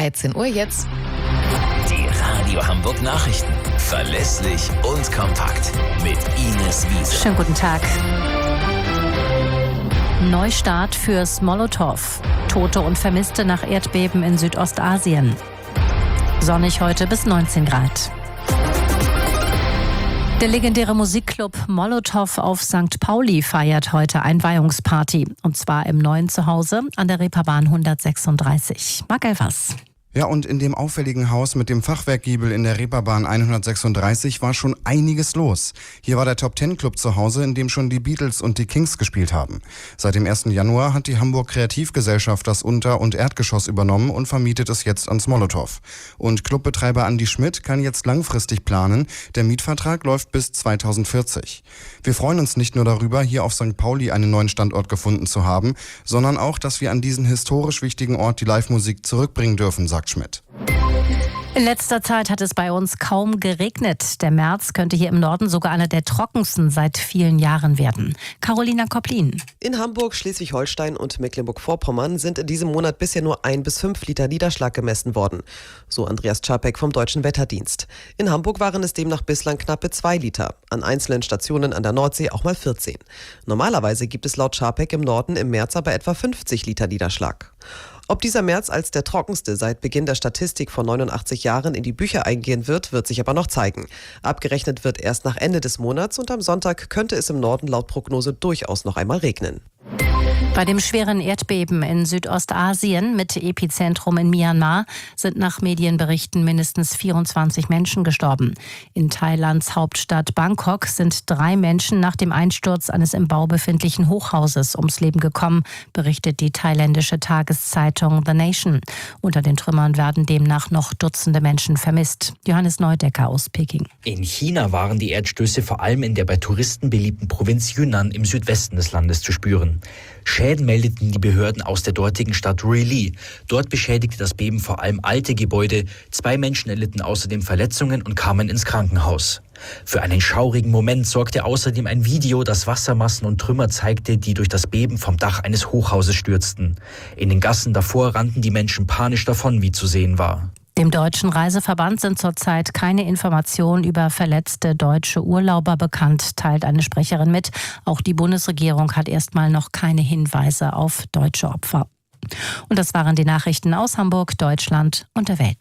13 Uhr jetzt. Die Radio Hamburg Nachrichten. Verlässlich und kompakt. Mit Ines Wiese. Schönen guten Tag. Neustart fürs Molotow. Tote und Vermisste nach Erdbeben in Südostasien. Sonnig heute bis 19 Grad. Der legendäre Musikclub Molotow auf St. Pauli feiert heute Einweihungsparty. Und zwar im neuen Zuhause an der Reeperbahn 136. Marc Elvers. Ja, und in dem auffälligen Haus mit dem Fachwerkgiebel in der Reeperbahn 136 war schon einiges los. Hier war der Top-10-Club zu Hause, in dem schon die Beatles und die Kings gespielt haben. Seit dem 1. Januar hat die Hamburg Kreativgesellschaft das Unter- und Erdgeschoss übernommen und vermietet es jetzt ans Molotow. Und Clubbetreiber Andi Schmidt kann jetzt langfristig planen. Der Mietvertrag läuft bis 2040. Wir freuen uns nicht nur darüber, hier auf St. Pauli einen neuen Standort gefunden zu haben, sondern auch, dass wir an diesen historisch wichtigen Ort die Live-Musik zurückbringen dürfen, sagt Schmidt. In letzter Zeit hat es bei uns kaum geregnet. Der März könnte hier im Norden sogar einer der trockensten seit vielen Jahren werden. Carolina Koplin. In Hamburg, Schleswig-Holstein und Mecklenburg-Vorpommern sind in diesem Monat bisher nur 1 bis 5 Liter Niederschlag gemessen worden. So Andreas Czapek vom Deutschen Wetterdienst. In Hamburg waren es demnach bislang knappe 2 Liter. An einzelnen Stationen an der Nordsee auch mal 14. Normalerweise gibt es laut Czapek im Norden im März aber etwa 50 Liter Niederschlag. Ob dieser März als der trockenste seit Beginn der Statistik vor 89 Jahren in die Bücher eingehen wird, wird sich aber noch zeigen. Abgerechnet wird erst nach Ende des Monats und am Sonntag könnte es im Norden laut Prognose durchaus noch einmal regnen. Bei dem schweren Erdbeben in Südostasien mit Epizentrum in Myanmar sind nach Medienberichten mindestens 24 Menschen gestorben. In Thailands Hauptstadt Bangkok sind 3 Menschen nach dem Einsturz eines im Bau befindlichen Hochhauses ums Leben gekommen, berichtet die thailändische Tageszeitung The Nation. Unter den Trümmern werden demnach noch Dutzende Menschen vermisst. Johannes Neudecker aus Peking. In China waren die Erdstöße vor allem in der bei Touristen beliebten Provinz Yunnan im Südwesten des Landes zu spüren. Schäden meldeten die Behörden aus der dortigen Stadt Ruili. Dort beschädigte das Beben vor allem alte Gebäude. 2 Menschen erlitten außerdem Verletzungen und kamen ins Krankenhaus. Für einen schaurigen Moment sorgte außerdem ein Video, das Wassermassen und Trümmer zeigte, die durch das Beben vom Dach eines Hochhauses stürzten. In den Gassen davor rannten die Menschen panisch davon, wie zu sehen war. Dem Deutschen Reiseverband sind zurzeit keine Informationen über verletzte deutsche Urlauber bekannt, teilt eine Sprecherin mit. Auch die Bundesregierung hat erstmal noch keine Hinweise auf deutsche Opfer. Und das waren die Nachrichten aus Hamburg, Deutschland und der Welt.